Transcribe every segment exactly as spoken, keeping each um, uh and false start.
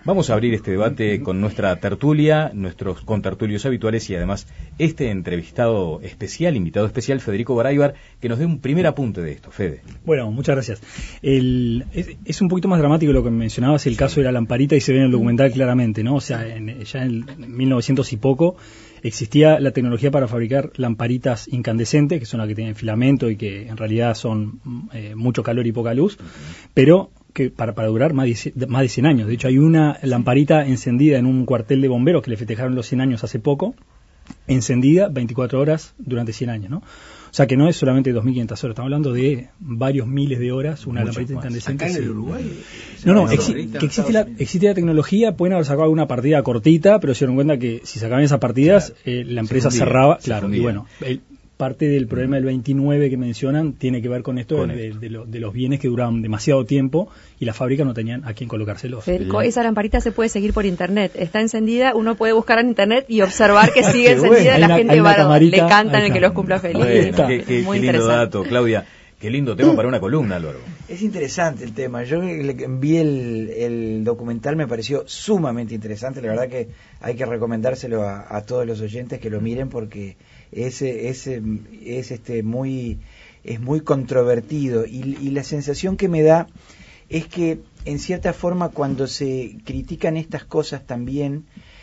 Vamos a abrir este debate con nuestra tertulia, nuestros contertulios habituales y además este entrevistado especial, invitado especial, Federico Garaybar, que nos dé un primer apunte de esto. Fede. Bueno, muchas gracias. El, es, es un poquito más dramático lo que mencionabas, el caso de la lamparita, y se ve en el documental claramente, ¿no? O sea, en, ya en mil novecientos y poco existía la tecnología para fabricar lamparitas incandescentes, que son las que tienen filamento y que en realidad son eh, mucho calor y poca luz, pero que para, para durar más de, más de cien años. De hecho, hay una lamparita encendida en un cuartel de bomberos que le festejaron los cien años hace poco, encendida veinticuatro horas durante cien años, ¿no? O sea, que no es solamente dos mil quinientas horas, estamos hablando de varios miles de horas, una lamparita incandescente. ¿Acá en el sí. Uruguay? No, no, exi que existe la, existe la tecnología, pueden haber sacado alguna partida cortita, pero se dieron cuenta que si sacaban esas partidas, claro, eh, la empresa se fundía, cerraba, se claro, fundía. Y bueno, el, parte del problema del veintinueve que mencionan tiene que ver con esto, con de, de, de, lo, de los bienes que duraban demasiado tiempo y las fábricas no tenían a quién colocárselos. Federico, esa lamparita se puede seguir por internet, está encendida, uno puede buscar en internet y observar que sigue encendida, bueno. La una, gente va, le cantan el que los cumpla feliz. Bueno, qué, qué, qué lindo dato, Claudia. Qué lindo tema para una columna, Álvaro. Es interesante el tema. Yo le envié el, el documental, me pareció sumamente interesante. La verdad que hay que recomendárselo a, a todos los oyentes que lo miren porque es, es, es este muy es muy controvertido y, y la sensación que me da es que en cierta forma cuando se critican estas cosas también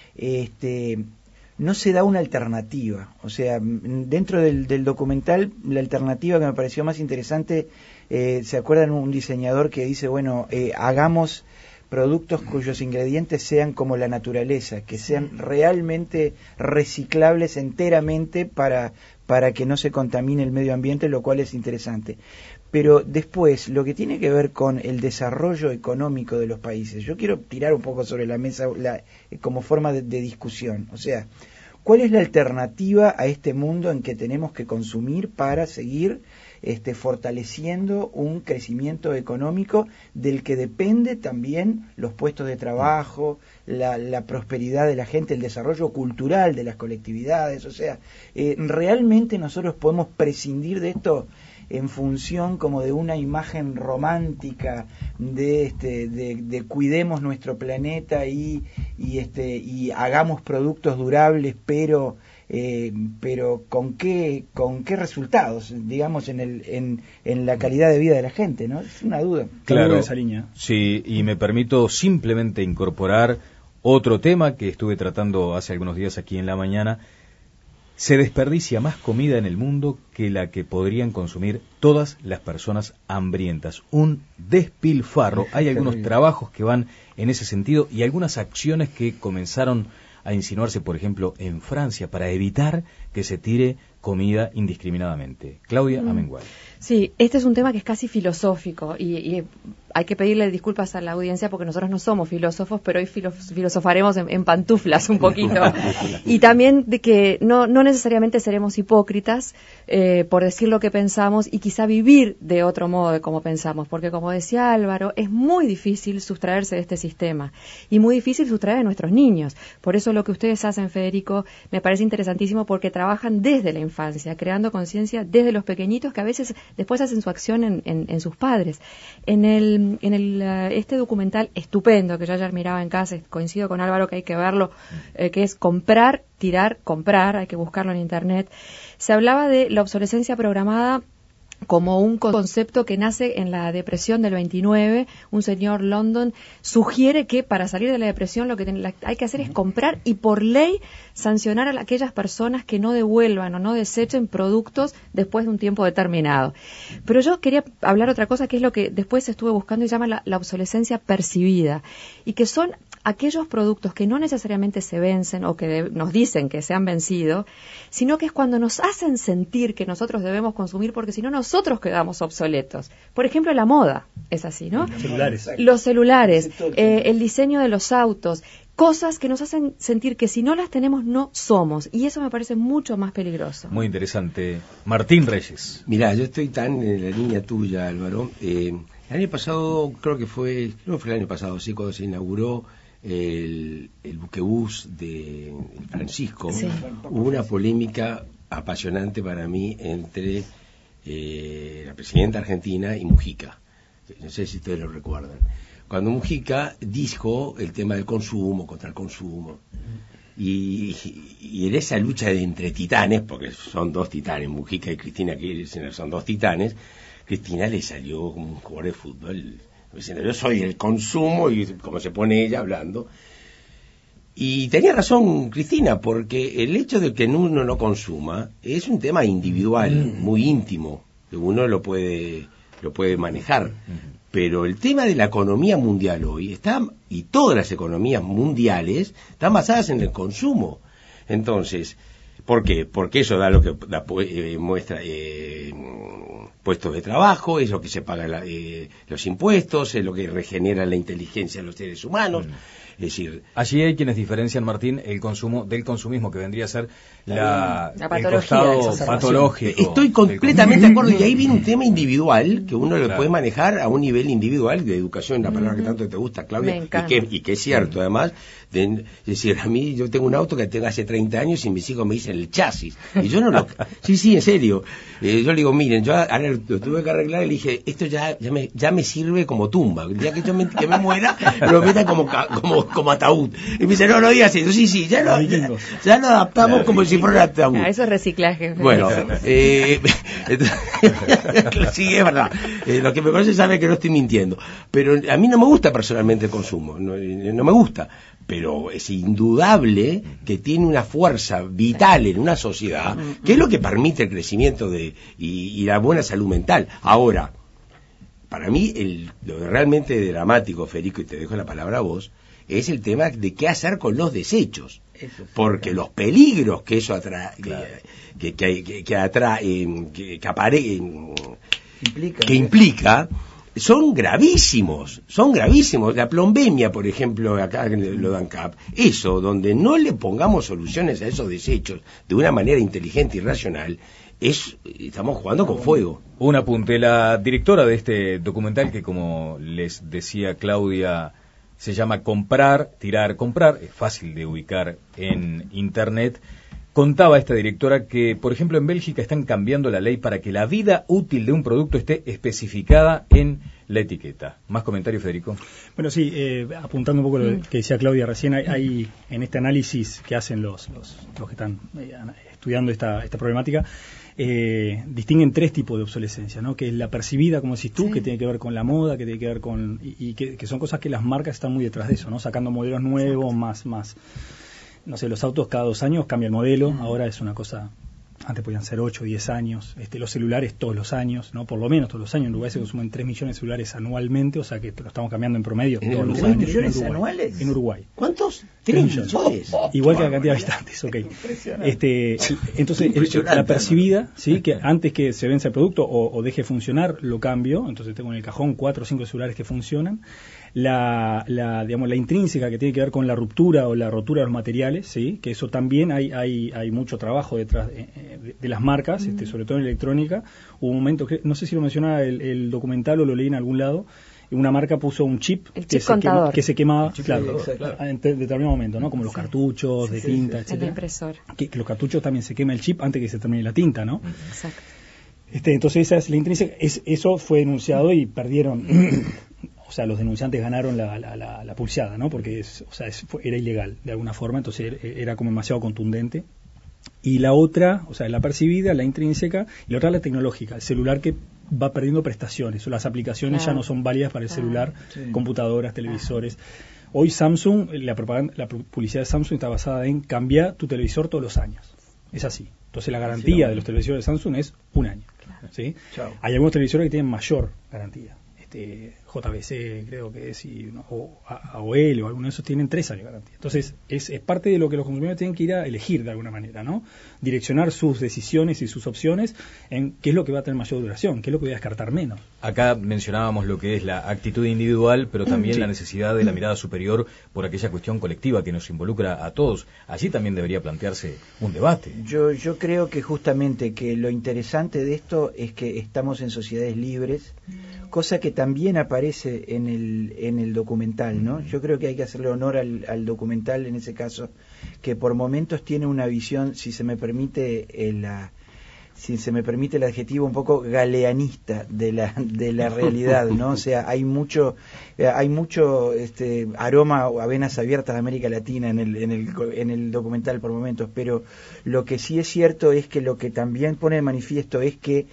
este no se da una alternativa. O sea, dentro del, del documental, la alternativa que me pareció más interesante, eh, ¿se acuerdan un diseñador que dice, bueno, eh, hagamos productos cuyos ingredientes sean como la naturaleza, que sean realmente reciclables enteramente para, para que no se contamine el medio ambiente, lo cual es interesante. Pero después, lo que tiene que ver con el desarrollo económico de los países, yo quiero tirar un poco sobre la mesa la, como forma de, de discusión. O sea, ¿cuál es la alternativa a este mundo en que tenemos que consumir para seguir este, fortaleciendo un crecimiento económico del que depende también los puestos de trabajo, la, la prosperidad de la gente, el desarrollo cultural de las colectividades? O sea, eh, ¿realmente nosotros podemos prescindir de esto en función como de una imagen romántica de este de, de cuidemos nuestro planeta y y este y hagamos productos durables, pero eh, pero con qué con qué resultados, digamos, en el en, en la calidad de vida de la gente, ¿no? Es una duda. Claro, esa línea. Sí, y me permito simplemente incorporar otro tema que estuve tratando hace algunos días aquí en La Mañana. Se desperdicia más comida en el mundo que la que podrían consumir todas las personas hambrientas. Un despilfarro. Hay algunos trabajos que van en ese sentido y algunas acciones que comenzaron a insinuarse, por ejemplo, en Francia, para evitar que se tire comida indiscriminadamente. Claudia mm. Amengual. Sí, este es un tema que es casi filosófico y, y hay que pedirle disculpas a la audiencia porque nosotros no somos filósofos, pero hoy filosofaremos en, en pantuflas un poquito. Y también de que no, no necesariamente seremos hipócritas eh, por decir lo que pensamos y quizá vivir de otro modo de cómo pensamos, porque como decía Álvaro, es muy difícil sustraerse de este sistema y muy difícil sustraer a nuestros niños. Por eso lo que ustedes hacen, Federico, me parece interesantísimo porque trabajan desde la infancia, creando conciencia desde los pequeñitos que a veces después hacen su acción en, en, en sus padres. En el, en el, uh, este documental estupendo que yo ayer miraba en casa, coincido con Álvaro que hay que verlo, eh, que es comprar, tirar, comprar, hay que buscarlo en internet. Se hablaba de la obsolescencia programada como un concepto que nace en la depresión del veintinueve. Un señor London sugiere que para salir de la depresión lo que ten, la, hay que hacer es comprar y por ley sancionar a aquellas personas que no devuelvan o no desechen productos después de un tiempo determinado. Pero yo quería hablar otra cosa que es lo que después estuve buscando y llama la, la obsolescencia percibida y que son aquellos productos que no necesariamente se vencen o que de, nos dicen que se han vencido, sino que es cuando nos hacen sentir que nosotros debemos consumir porque si no nosotros quedamos obsoletos. Por ejemplo, la moda es así, ¿no? Los celulares. Los celulares, eh, el diseño de los autos, cosas que nos hacen sentir que si no las tenemos no somos, y eso me parece mucho más peligroso. Muy interesante. Martín Reyes. Mirá, yo estoy tan en la línea tuya, Álvaro. Eh, el año pasado, creo que fue, creo que fue el año pasado, sí, cuando se inauguró el, el buquebús de Francisco, sí. Hubo una polémica apasionante para mí entre eh, la presidenta argentina y Mujica. No sé si ustedes lo recuerdan. cuando Mujica dijo el tema del consumo, contra el consumo. Y, y en esa lucha de entre titanes, porque son dos titanes, Mujica y Cristina Kirchner son dos titanes, Cristina le salió como un jugador de fútbol, diciendo yo soy el consumo, y como se pone ella hablando. Y tenía razón Cristina, porque el hecho de que uno no consuma es un tema individual, muy íntimo, que uno lo puede, lo puede manejar. Pero el tema de la economía mundial hoy está, y todas las economías mundiales están basadas en el consumo. Entonces, ¿por qué? Porque eso da lo que da, eh, muestra eh, puestos de trabajo, es lo que se paga la, eh, los impuestos, es lo que regenera la inteligencia de los seres humanos. Mm. Es decir, allí hay quienes diferencian, Martín, el consumo del consumismo, que vendría a ser la, la el costado patológico. Estoy completamente de acuerdo, y ahí viene un tema individual que uno lo claro. puede manejar a un nivel individual de educación, la palabra mm-hmm. que tanto te gusta, Claudia, y que, y que es cierto, además. De, es decir, a mí yo tengo un auto que tengo hace treinta años y mis hijos me dicen el chasis, y yo no lo... sí, sí, en serio. Eh, yo le digo, miren, yo ahora lo tuve que arreglar y le dije, esto ya ya me, ya me sirve como tumba, el día que yo me, que me muera, lo metan como, como, como ataúd. Y me dice, no, no digas eso, sí, sí, ya lo, ya, ya lo adaptamos claro. como si fuera un ataúd. Ah, eso es reciclaje. Bueno, eh, sí, es verdad. Eh, los que me conocen saben que no estoy mintiendo. Pero a mí no me gusta personalmente el consumo, no, no me gusta. Pero es indudable que tiene una fuerza vital en una sociedad, que es lo que permite el crecimiento de y, y la buena salud mental. Ahora, para mí, el, lo realmente dramático, Federico, y te dejo la palabra a vos, es el tema de qué hacer con los desechos. Eso, porque claro. los peligros que eso atrae, claro. que, que, que, que atrae, que, que, apare, implica, que implica son gravísimos, son gravísimos. La plombemia, por ejemplo, acá lo dan cap, eso, donde no le pongamos soluciones a esos desechos de una manera inteligente y racional, es, estamos jugando con fuego. Un apunte, la directora de este documental, que como les decía Claudia, se llama Comprar, Tirar, Comprar, es fácil de ubicar en internet. Contaba esta directora que, por ejemplo, en Bélgica están cambiando la ley para que la vida útil de un producto esté especificada en la etiqueta. ¿Más comentarios, Federico? Bueno, sí, eh, apuntando un poco lo que decía Claudia recién, hay, hay en este análisis que hacen los, los, los que están eh, estudiando esta, esta problemática, eh, distinguen tres tipos de obsolescencia, ¿no? Que es la percibida, como decís tú, sí. que tiene que ver con la moda, que tiene que ver con... y, y que, que son cosas que las marcas están muy detrás de eso, ¿no? Sacando modelos nuevos, Exacto. más... más no sé, los autos cada dos años cambia el modelo, uh-huh. ahora es una cosa, antes podían ser ocho, diez años, este, los celulares todos los años, no por lo menos todos los años, en Uruguay se consumen tres millones de celulares anualmente, o sea que lo estamos cambiando en promedio ¿En todos los años. años. ¿Millones anuales? En Uruguay. ¿Cuántos? tres millones. Oh, Igual que la cantidad de habitantes, ok. Este, entonces, el, la percibida, ¿sí? que antes que se vence el producto o, o deje de funcionar, lo cambio, entonces tengo en el cajón cuatro o cinco celulares que funcionan. La, la, digamos, la intrínseca, que tiene que ver con la ruptura o la rotura de los materiales, sí, que eso también hay hay, hay mucho trabajo detrás de, de, de las marcas, mm. este, sobre todo en electrónica. Hubo un momento que, no sé si lo mencionaba el, el documental o lo leí en algún lado, una marca puso un chip, chip que, se quema, que se quemaba claro, claro. en determinado momento, ¿no? Como los sí. cartuchos de sí, tinta, sí, sí. etcétera. El impresor. Que, que los cartuchos también se quema el chip antes que se termine la tinta, ¿no? Exacto. Este, entonces esa es la intrínseca, es, eso fue denunciado y perdieron. O sea, los denunciantes ganaron la, la, la, la pulseada, ¿no? Porque es, o sea, es, fue, era ilegal de alguna forma, entonces era como demasiado contundente. Y la otra, o sea, la percibida, la intrínseca, y la otra la tecnológica, el celular que va perdiendo prestaciones, o las aplicaciones claro. ya no son válidas para el claro. celular, sí. computadoras, televisores. Hoy Samsung, la propaganda, la publicidad de Samsung está basada en cambiar tu televisor todos los años. Es así. Entonces la garantía sí, no. de los televisores de Samsung es un año. Claro. ¿Sí? Hay algunos televisores que tienen mayor garantía. Este, J B C creo que es, y, no, o A O L o alguno de esos tienen tres años de garantía. Entonces, es, es parte de lo que los consumidores tienen que ir a elegir de alguna manera, ¿no? Direccionar sus decisiones y sus opciones en qué es lo que va a tener mayor duración, qué es lo que voy a descartar menos. Acá mencionábamos lo que es la actitud individual, pero también sí. la necesidad de la mirada superior por aquella cuestión colectiva que nos involucra a todos. Allí también debería plantearse un debate. Yo, yo creo que justamente que lo interesante de esto es que estamos en sociedades libres, cosa que también aparece en el en el documental, ¿no? Yo creo que hay que hacerle honor al, al documental en ese caso, que por momentos tiene una visión, si se me permite, eh, la, si se me permite el adjetivo, un poco galeanista de la de la realidad, ¿no? O sea, hay mucho hay mucho este aroma a venas abiertas de América Latina en el en el en el documental por momentos, pero lo que sí es cierto es que lo que también pone de manifiesto es que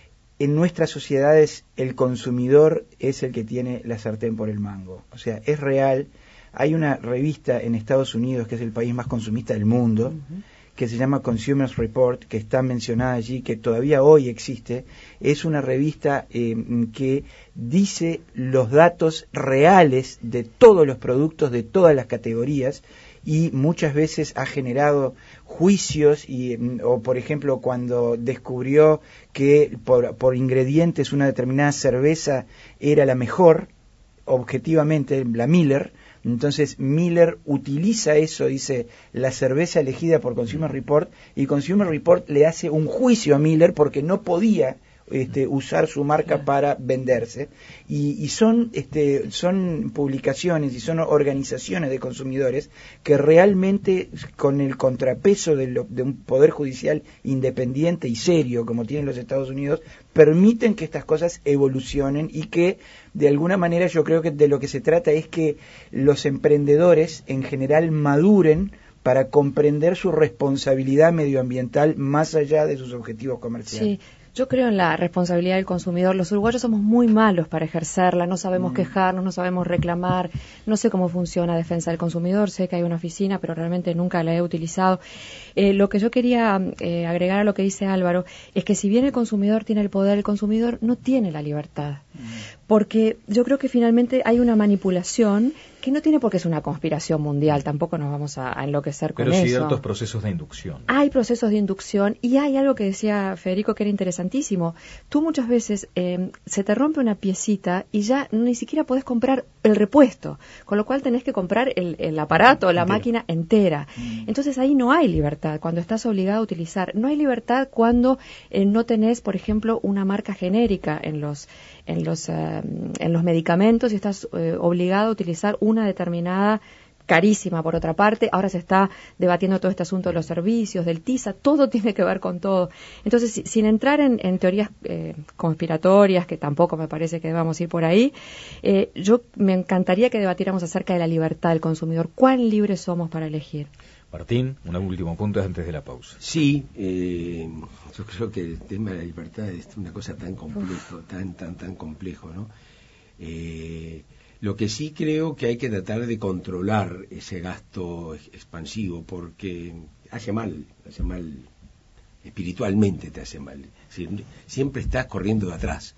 en nuestras sociedades el consumidor es el que tiene la sartén por el mango. O sea, es real. Hay una revista en Estados Unidos, que es el país más consumista del mundo, uh-huh, que se llama Consumers Report, que está mencionada allí, que todavía hoy existe. Es una revista eh, que dice los datos reales de todos los productos, de todas las categorías, y muchas veces ha generado juicios, y, o por ejemplo cuando descubrió que por, por ingredientes una determinada cerveza era la mejor, objetivamente, la Miller. Entonces Miller utiliza eso, dice, la cerveza elegida por Consumer Report, y Consumer Report le hace un juicio a Miller porque no podía este, usar su marca para venderse, y, y son este, son publicaciones y son organizaciones de consumidores que realmente, con el contrapeso de, lo, de un poder judicial independiente y serio como tienen los Estados Unidos, permiten que estas cosas evolucionen, y que de alguna manera yo creo que de lo que se trata es que los emprendedores en general maduren para comprender su responsabilidad medioambiental más allá de sus objetivos comerciales. Sí. Yo creo en la responsabilidad del consumidor. Los uruguayos somos muy malos para ejercerla, no sabemos mm. quejarnos, no sabemos reclamar, no sé cómo funciona Defensa del Consumidor, sé que hay una oficina, pero realmente nunca la he utilizado. Eh, lo que yo quería eh, agregar a lo que dice Álvaro es que si bien el consumidor tiene el poder, el consumidor no tiene la libertad. Mm. Porque yo creo que finalmente hay una manipulación que no tiene por qué ser una conspiración mundial, tampoco nos vamos a, a enloquecer con Pero eso. Pero ciertos procesos de inducción. Hay procesos de inducción, y hay algo que decía Federico que era interesantísimo. Tú muchas veces eh, se te rompe una piecita y ya ni siquiera podés comprar el repuesto, con lo cual tenés que comprar el, el aparato, la entera. máquina entera. Mm. Entonces ahí no hay libertad cuando estás obligado a utilizar. No hay libertad cuando eh, no tenés, por ejemplo, una marca genérica en los en los uh, en los medicamentos, y estás eh, obligado a utilizar una determinada, carísima por otra parte. Ahora se está debatiendo todo este asunto de los servicios, del TISA, todo tiene que ver con todo. Entonces, si, sin entrar en, en teorías eh, conspiratorias, que tampoco me parece que debamos ir por ahí, eh, yo me encantaría que debatiéramos acerca de la libertad del consumidor. ¿Cuán libres somos para elegir? Martín, un último punto antes de la pausa. Sí, eh, yo creo que el tema de la libertad es una cosa tan complejo, tan, tan, tan complejo, ¿no? Eh, lo que sí creo que hay que tratar de controlar ese gasto expansivo, porque hace mal, hace mal, espiritualmente te hace mal. Es decir, siempre estás corriendo de atrás,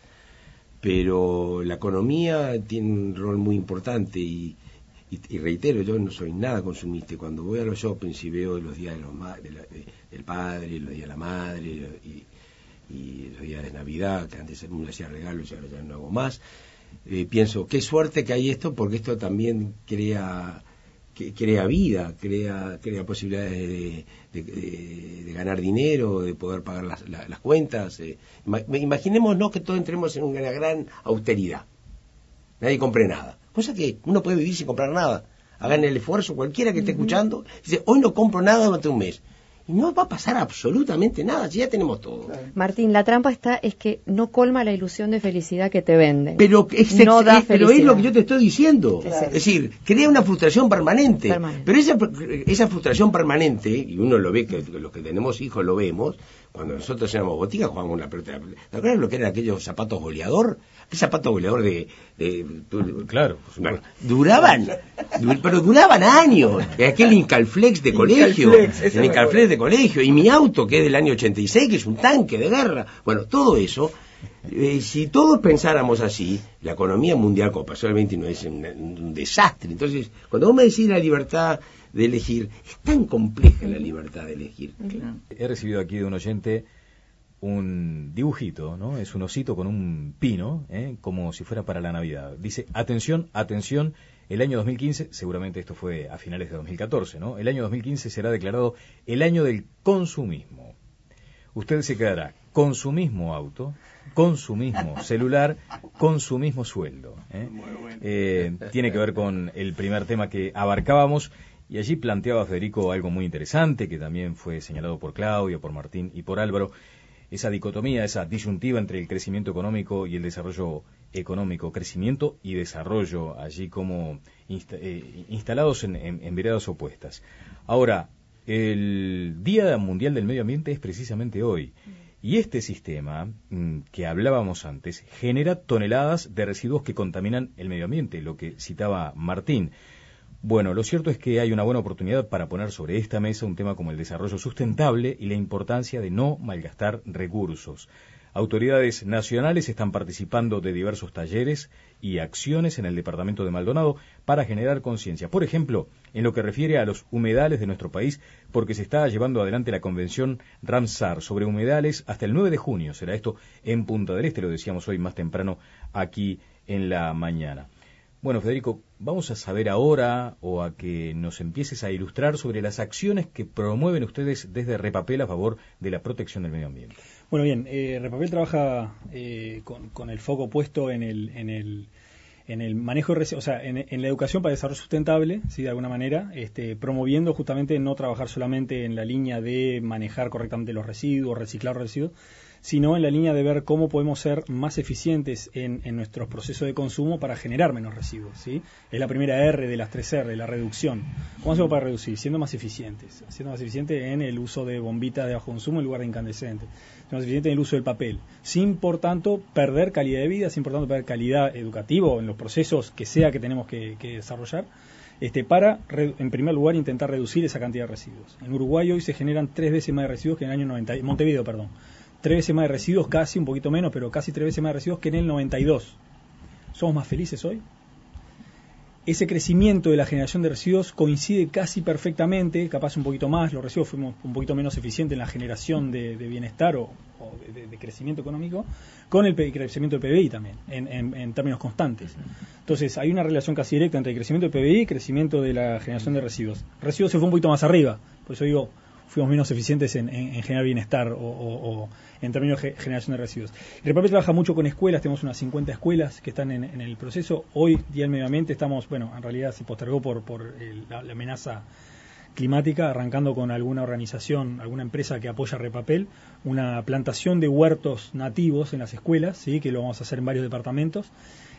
pero la economía tiene un rol muy importante, y Y, y reitero, yo no soy nada consumista. Cuando voy a los shoppings y veo los días de los ma- de la, de, del padre, los días de la madre, y, y los días de Navidad, que antes uno hacía regalos y ahora ya no hago más, eh, pienso, qué suerte que hay esto, porque esto también crea que, crea vida, crea crea posibilidades de, de, de, de ganar dinero, de poder pagar las, las, las cuentas. Eh. Imaginémonos que todos entremos en una gran austeridad. Nadie compre nada. Cosa que uno puede vivir sin comprar nada. Hagan el esfuerzo, cualquiera que esté escuchando, dice, hoy no compro nada durante un mes. Y no va a pasar absolutamente nada, si ya tenemos todo. Martín, la trampa está es que no colma la ilusión de felicidad que te venden. Pero es, no da es, pero es lo que yo te estoy diciendo. Claro. Es decir, crea una frustración permanente. permanente. Pero esa, esa frustración permanente, y uno lo ve, que los que tenemos hijos lo vemos, cuando nosotros éramos botica jugábamos la pelota. ¿Te acuerdas lo que eran aquellos zapatos goleador? ¿Qué zapatos goleador de...? de, de claro. Bueno, duraban, dur, pero duraban años. Aquel Incalflex de colegio. Incalflex, el Incalflex de colegio. Y mi auto, que es del año ochenta y seis, que es un tanque de guerra. Bueno, todo eso... Eh, si todos pensáramos así, la economía mundial, como pasó el veintinueve, es un, un desastre. Entonces, cuando vos me decís la libertad de elegir, es tan compleja la libertad de elegir. Claro. He recibido aquí de un oyente un dibujito, ¿no? Es un osito con un pino, ¿eh? Como si fuera para la Navidad. Dice, atención, atención, el año dos mil quince, seguramente esto fue a finales de dos mil catorce, ¿no? El año dos mil quince será declarado el año del consumismo. Usted se quedará consumismo auto, consumismo celular, consumismo sueldo. ¿eh? Eh, tiene que ver con el primer tema que abarcábamos, y allí planteaba Federico algo muy interesante, que también fue señalado por Claudia, por Martín y por Álvaro. esa dicotomía, esa disyuntiva entre el crecimiento económico y el desarrollo económico, crecimiento y desarrollo, allí como insta eh, instalados en, en, en veradas opuestas. Ahora, el Día Mundial del Medio Ambiente es precisamente hoy, y este sistema mmm, que hablábamos antes genera toneladas de residuos que contaminan el medio ambiente, lo que citaba Martín. Bueno, lo cierto es que hay una buena oportunidad para poner sobre esta mesa un tema como el desarrollo sustentable y la importancia de no malgastar recursos. Autoridades nacionales están participando de diversos talleres y acciones en el departamento de Maldonado para generar conciencia. Por ejemplo, en lo que refiere a los humedales de nuestro país, porque se está llevando adelante la convención Ramsar sobre humedales hasta el nueve de junio. Será esto en Punta del Este, lo decíamos hoy más temprano aquí en la mañana. Bueno, Federico, vamos a saber ahora o a que nos empieces a ilustrar sobre las acciones que promueven ustedes desde Repapel a favor de la protección del medio ambiente. Bueno, bien, eh, Repapel trabaja eh, con, con el foco puesto en el, en el, en el manejo de residuos, o sea, en, en la educación para el desarrollo sustentable, ¿sí? De alguna manera, este, promoviendo justamente no trabajar solamente en la línea de manejar correctamente los residuos, reciclar los residuos, sino en la línea de ver cómo podemos ser más eficientes en, en nuestros procesos de consumo para generar menos residuos, ¿sí? Es la primera R de las tres R, la reducción. ¿Cómo hacemos para reducir? Siendo más eficientes, siendo más eficientes en el uso de bombitas de bajo consumo en lugar de incandescentes, siendo más eficientes en el uso del papel, sin por tanto perder calidad de vida, sin por tanto perder calidad educativa en los procesos que sea que tenemos que, que desarrollar, este, para, en primer lugar, intentar reducir esa cantidad de residuos. En Uruguay hoy se generan tres veces más de residuos que en el año noventa, Montevideo, perdón. Tres veces más de residuos, casi, un poquito menos, pero casi tres veces más de residuos que en el noventa y dos. ¿Somos más felices hoy? Ese crecimiento de la generación de residuos coincide casi perfectamente, capaz un poquito más, los residuos fuimos un poquito menos eficientes en la generación de, de bienestar o, o de, de crecimiento económico, con el crecimiento del P B I también, en, en, en términos constantes. Entonces, hay una relación casi directa entre el crecimiento del P B I y el crecimiento de la generación de residuos. Residuos se fue un poquito más arriba, por eso digo, fuimos menos eficientes en, en, en generar bienestar o, o, o en términos de generación de residuos. El Repapel trabaja mucho con escuelas, tenemos unas cincuenta escuelas que están en, en el proceso. Hoy, Día del Medio Ambiente, estamos, bueno, en realidad se postergó por, por el, la, la amenaza climática, arrancando con alguna organización, alguna empresa que apoya Repapel, una plantación de huertos nativos en las escuelas, sí, que lo vamos a hacer en varios departamentos,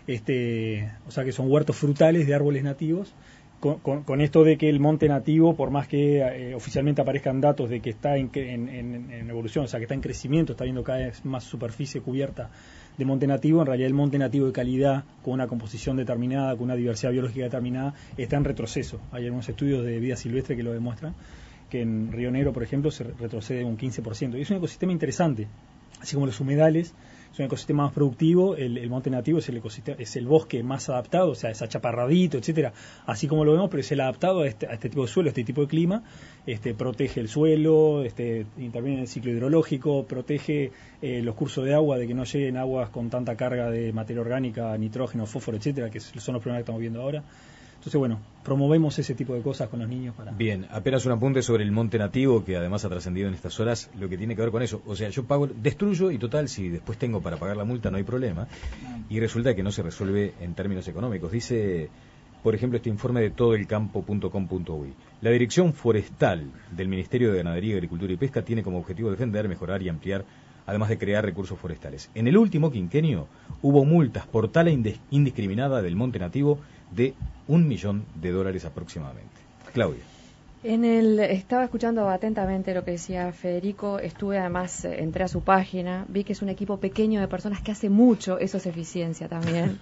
este, o sea que son huertos frutales de árboles nativos. Con, con, con esto de que el monte nativo, por más que eh, oficialmente aparezcan datos de que está en, en, en, en evolución, o sea que está en crecimiento, está viendo cada vez más superficie cubierta de monte nativo, en realidad el monte nativo de calidad, con una composición determinada, con una diversidad biológica determinada, está en retroceso. Hay algunos estudios de vida silvestre que lo demuestran, que en Río Negro, por ejemplo, se retrocede un quince por ciento. Y es un ecosistema interesante, así como los humedales. Es un ecosistema más productivo, el, el monte nativo es el ecosistema, es el bosque más adaptado, o sea, es achaparradito, etcétera, así como lo vemos, pero es el adaptado a este, a este tipo de suelo, a este tipo de clima, este, protege el suelo, este, interviene en el ciclo hidrológico, protege eh, los cursos de agua, de que no lleguen aguas con tanta carga de materia orgánica, nitrógeno, fósforo, etcétera, que son los problemas que estamos viendo ahora. Entonces, bueno, promovemos ese tipo de cosas con los niños. Para... Bien, apenas un apunte sobre el monte nativo, que además ha trascendido en estas horas, lo que tiene que ver con eso. O sea, yo pago, destruyo y total, si después tengo para pagar la multa no hay problema. Y resulta que no se resuelve en términos económicos. Dice, por ejemplo, este informe de todo el campo punto com punto uy. La Dirección Forestal del Ministerio de Ganadería, Agricultura y Pesca tiene como objetivo defender, mejorar y ampliar, además de crear recursos forestales. En el último quinquenio hubo multas por tala indiscriminada del monte nativo de un millón de dólares aproximadamente. Claudia. En el, estaba escuchando atentamente lo que decía Federico, estuve además, eh, entré a su página, vi que es un equipo pequeño de personas que hace mucho, eso es eficiencia también,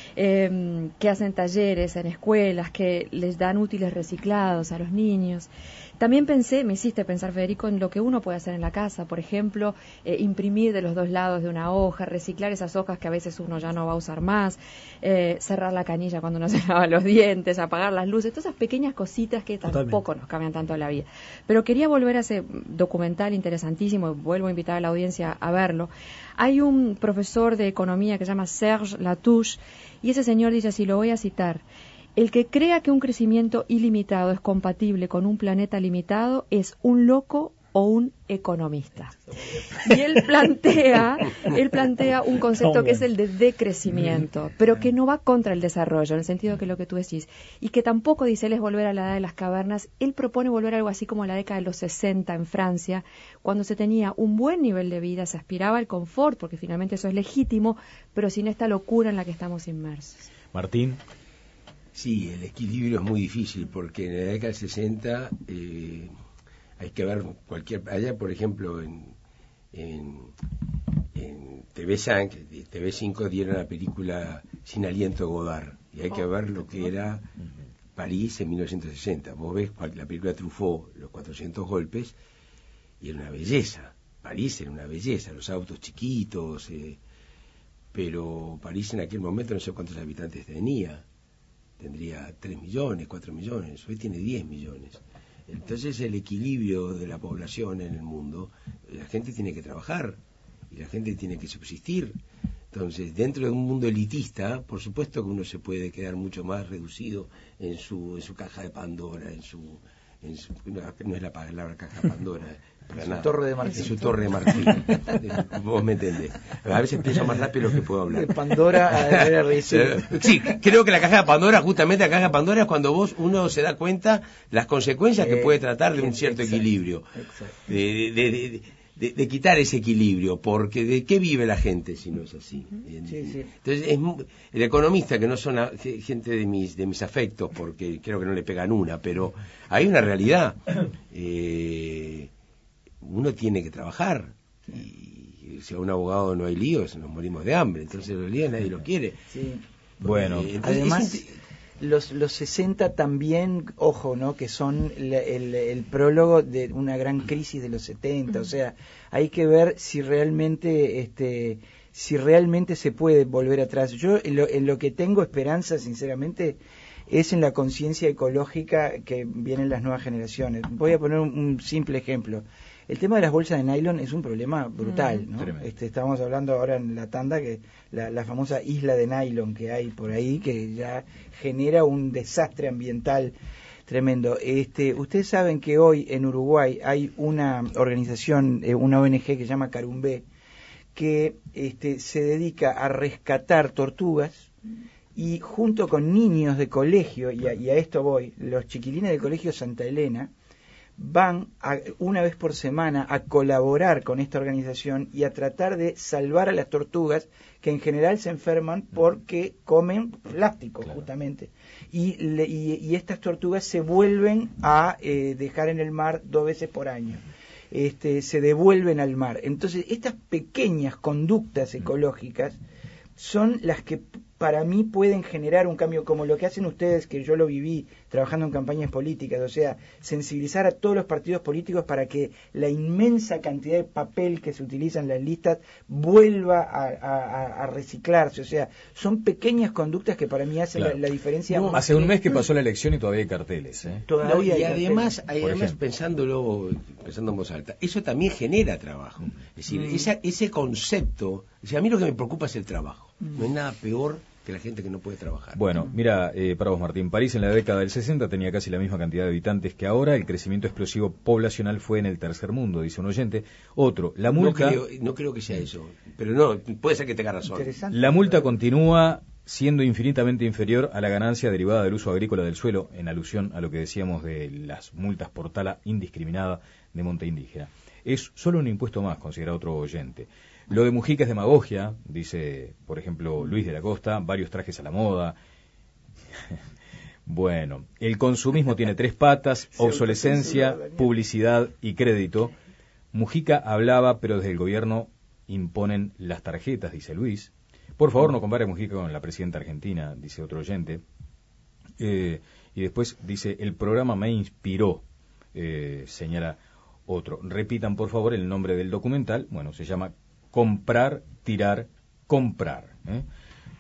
eh, que hacen talleres en escuelas, que les dan útiles reciclados a los niños. También pensé, me hiciste pensar, Federico, en lo que uno puede hacer en la casa, por ejemplo, eh, imprimir de los dos lados de una hoja, reciclar esas hojas que a veces uno ya no va a usar más, eh, cerrar la canilla cuando uno se lava los dientes, apagar las luces, todas esas pequeñas cositas que Totalmente. Tampoco nos cambian tanto la vida. Pero quería volver a ese documental interesantísimo, vuelvo a invitar a la audiencia a verlo. Hay un profesor de economía que se llama Serge Latouche, y ese señor dice así, lo voy a citar: el que crea que un crecimiento ilimitado es compatible con un planeta limitado es un loco o un economista. Y él plantea, él plantea un concepto que es el de decrecimiento, pero que no va contra el desarrollo, en el sentido que lo que tú decís, y que tampoco, dice él, es volver a la edad de las cavernas. Él propone volver a algo así como la década de los sesenta en Francia, cuando se tenía un buen nivel de vida, se aspiraba al confort, porque finalmente eso es legítimo, pero sin esta locura en la que estamos inmersos. Martín. Sí, el equilibrio es muy difícil, porque en la década del sesenta... Eh, hay que ver cualquier... Allá, por ejemplo, en, en, en T V cinco, T V cinco dieron la película Sin aliento de Godard, y hay que ver lo que era París en mil novecientos sesenta. Vos ves la película Truffaut, Los cuatrocientos golpes, y era una belleza. París era una belleza, los autos chiquitos, eh, pero París en aquel momento no sé cuántos habitantes tenía. Tendría tres millones, cuatro millones, hoy tiene diez millones. Entonces el equilibrio de la población en el mundo, la gente tiene que trabajar y la gente tiene que subsistir. Entonces, dentro de un mundo elitista, por supuesto que uno se puede quedar mucho más reducido en su, en su caja de Pandora, en su, en su no, no es la palabra caja de Pandora, para su nada. torre de marfil. En su torre de marfil. Vos me entendés. A veces pienso más rápido de lo que puedo hablar. De Pandora era ridículo. Sí, creo que la caja de Pandora, justamente la caja de Pandora es cuando vos uno se da cuenta las consecuencias que puede tratar de un cierto exacto, equilibrio. Exacto. De, de, de, de, de quitar ese equilibrio, porque ¿de qué vive la gente si no es así? Sí, sí. Entonces, es, el economista, que no son a, gente de mis, de mis afectos, porque creo que no le pegan una, pero hay una realidad. Eh, uno tiene que trabajar, y si a un abogado no hay líos, nos morimos de hambre, entonces los líos nadie los quiere. Sí. Bueno, eh, además los los sesenta también, ojo, ¿no? Que son el, el, el prólogo de una gran crisis de los setenta, o sea, hay que ver si realmente este si realmente se puede volver atrás. Yo en lo, en lo que tengo esperanza, sinceramente, es en la conciencia ecológica que vienen las nuevas generaciones. Voy a poner un, un simple ejemplo. El tema de las bolsas de nylon es un problema brutal, ¿no? Este, estábamos hablando ahora en la tanda que la, la famosa isla de nylon que hay por ahí, que ya genera un desastre ambiental tremendo. Este, ustedes saben que hoy en Uruguay hay una organización, eh, una O N G que se llama Carumbé, que este, se dedica a rescatar tortugas, y junto con niños de colegio, y a, y a esto voy, los chiquilines del colegio Santa Elena, van a, una vez por semana a colaborar con esta organización y a tratar de salvar a las tortugas, que en general se enferman porque comen plástico, claro, justamente, y, le, y, y estas tortugas se vuelven a eh, dejar en el mar dos veces por año. Este, se devuelven al mar. Entonces, estas pequeñas conductas ecológicas son las que para mí pueden generar un cambio, como lo que hacen ustedes, que yo lo viví trabajando en campañas políticas, o sea, sensibilizar a todos los partidos políticos para que la inmensa cantidad de papel que se utiliza en las listas vuelva a, a, a reciclarse. O sea, son pequeñas conductas que para mí hacen claro. la, la diferencia. No, hace un mes que pasó la elección y todavía hay carteles, ¿eh? Todavía no, y hay además, carteles, además pensándolo, pensando en voz alta, eso también genera trabajo. Es decir, mm. esa, ese concepto, o sea, a mí lo que me preocupa es el trabajo. Mm. No hay nada peor que la gente que no puede trabajar. Bueno, mira, eh, para vos, Martín, París en la década del sesenta tenía casi la misma cantidad de habitantes que ahora. El crecimiento explosivo poblacional fue en el tercer mundo, dice un oyente. Otro, la multa... No creo, no creo que sea eso, pero no, puede ser que tenga razón. La multa continúa siendo infinitamente inferior a la ganancia derivada del uso agrícola del suelo, en alusión a lo que decíamos de las multas por tala indiscriminada de monte indígena. Es solo un impuesto más, considera otro oyente. Lo de Mujica es demagogia, dice, por ejemplo, Luis de la Costa, varios trajes a la moda. Bueno, el consumismo tiene tres patas, obsolescencia, publicidad y crédito. Mujica hablaba, pero desde el gobierno imponen las tarjetas, dice Luis. Por favor, no compare Mujica con la presidenta argentina, dice otro oyente. Eh, y después dice, el programa me inspiró, eh, señala otro. Repitan, por favor, el nombre del documental. Bueno, se llama Comprar, Tirar, Comprar. ¿eh?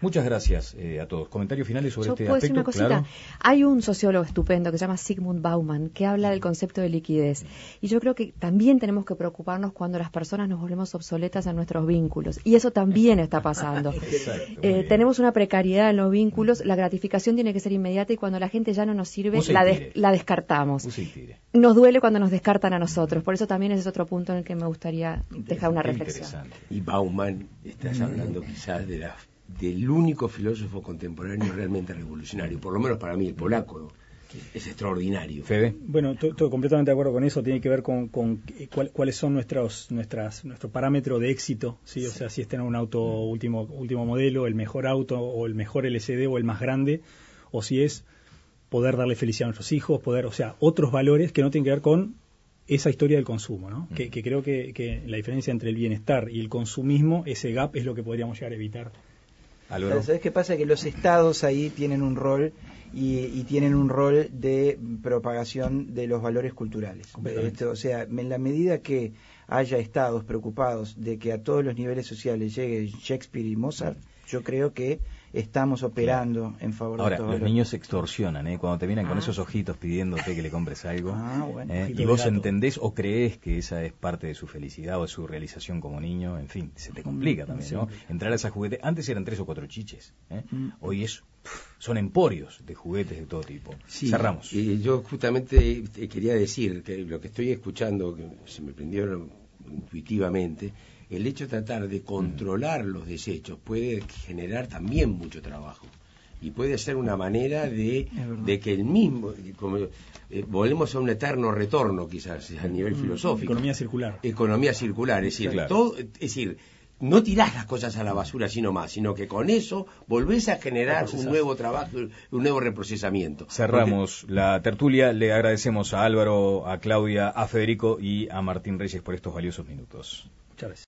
Muchas gracias eh, a todos. ¿Comentarios finales sobre Yo este puedo aspecto? decir una cosita. Claro. Hay un sociólogo estupendo que se llama Zygmunt Bauman, que habla del concepto de liquidez. Y yo creo que también tenemos que preocuparnos cuando las personas nos volvemos obsoletas en nuestros vínculos. Y eso también está pasando. Exacto, eh, tenemos una precariedad en los vínculos, la gratificación tiene que ser inmediata y cuando la gente ya no nos sirve, la, des la descartamos. Nos duele cuando nos descartan a nosotros. Por eso también ese es otro punto en el que me gustaría dejar una reflexión. Y Bauman, estás hablando quizás de la del único filósofo contemporáneo realmente revolucionario, por lo menos para mí, el polaco, es extraordinario. Fede. Bueno, estoy completamente de acuerdo con eso, tiene que ver con, con cuál, cuáles son nuestros nuestras nuestro parámetro de éxito, ¿sí? O sea, si es tener un auto último último modelo, el mejor auto o el mejor L C D o el más grande, o si es poder darle felicidad a nuestros hijos, poder, o sea, otros valores que no tienen que ver con esa historia del consumo, ¿no? Mm. Que, que creo que, que la diferencia entre el bienestar y el consumismo, ese gap es lo que podríamos llegar a evitar. Pero ¿sabes qué pasa? Que los estados ahí tienen un rol y, y tienen un rol de propagación de los valores culturales. Esto, o sea, en la medida que haya estados preocupados de que a todos los niveles sociales llegue Shakespeare y Mozart, yo creo que estamos operando claro. en favor Ahora, de todos los valores. niños se extorsionan, ¿eh? Cuando te vienen ah. con esos ojitos pidiéndote que le compres algo. Ah, bueno. ¿eh? Y vos entendés o creés que esa es parte de su felicidad o de su realización como niño. En fin, se te complica mm, también, sí. ¿no? Entrar a esa juguete. Antes eran tres o cuatro chiches. ¿eh? Mm. Hoy es pff, son emporios de juguetes de todo tipo. Sí, cerramos. Y yo justamente quería decir que lo que estoy escuchando, que se me prendió intuitivamente, el hecho de tratar de controlar los desechos puede generar también mucho trabajo y puede ser una manera de, de que el mismo, como, eh, volvemos a un eterno retorno quizás a nivel filosófico. Economía circular. Economía circular, es decir, claro. todo, es decir, no tirás las cosas a la basura sino más, sino que con eso volvés a generar un nuevo trabajo, un nuevo reprocesamiento. Cerramos Porque... la tertulia, le agradecemos a Álvaro, a Claudia, a Federico y a Martín Reyes por estos valiosos minutos. Muchas gracias.